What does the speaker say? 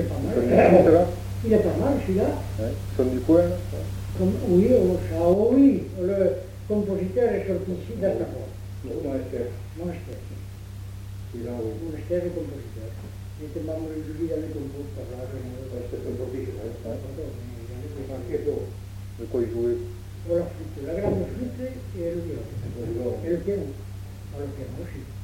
c'est pas mal. Son du flûte, là. Il est pas mal celui-là. Ouais. Son du coin, là. Oui, oui, le compositeur est sorti ici d'Altafort. Monastère. Monastère. Il a oui. Monastère et compositeur. Il était membre du jury dans les concours par là. C'était un professionnel. De quoi il jouait? La flûte, la grande flûte et le violon. Et le piano. Le piano aussi.